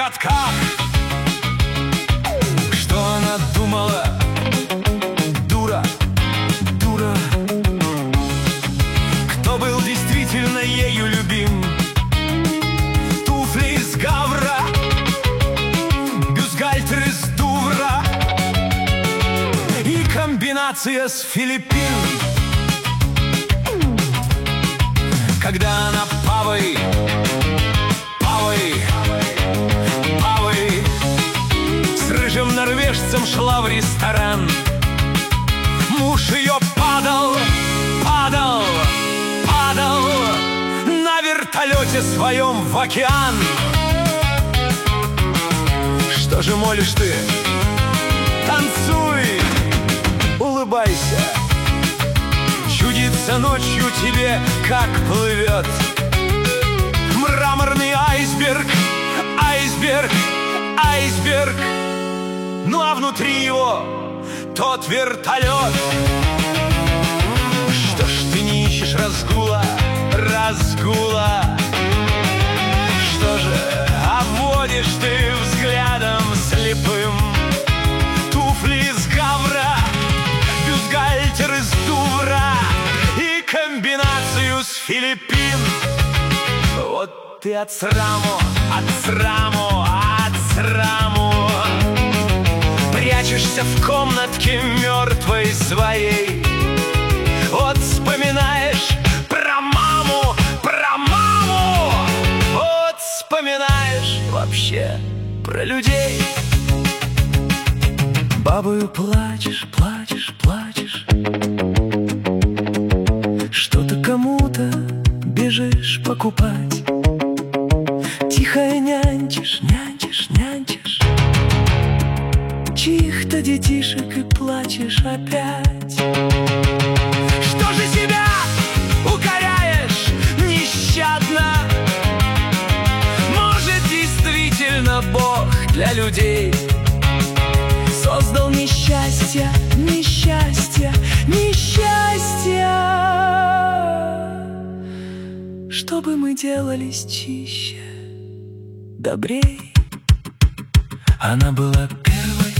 катках. Что она думала? Дура, дура. Кто был действительно ею любим? Туфли из гавра, бюстгальтер из Дувра и комбинация с Филиппин. Когда она Павой с рыжим норвежцем шла в ресторан, муж ее падал на вертолете своем в океан. Что же молишь ты? Танцуй, улыбайся. Чудится ночью тебе, как плывет мраморный айсберг, айсберг, айсберг. Ну а внутри его тот вертолет. Что ж ты не ищешь разгула, разгула? Что же обводишь ты взглядом слепым? Туфли из гавра, бюстгальтер из Дувра и комбинацию с Филиппин. Вот ты от сраму, прячешься в комнатке мертвой своей. Вот вспоминаешь про маму, вот вспоминаешь вообще про людей. Бабою плачешь, плачешь, плачешь, что-то кому-то бежишь покупать. Тихо нянчишь, нянчишь, нянчишь чьих-то детишек и плачешь опять. Что же себя укоряешь нещадно? Может, действительно Бог для людей создал несчастье, несчастье, несчастье, чтобы мы делались чище, добрей. Она была первой,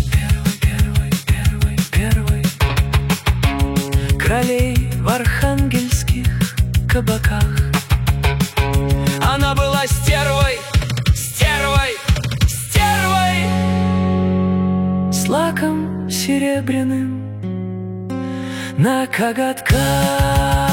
королей в архангельских кабаках. Она была стервой, с лаком серебряным на коготках.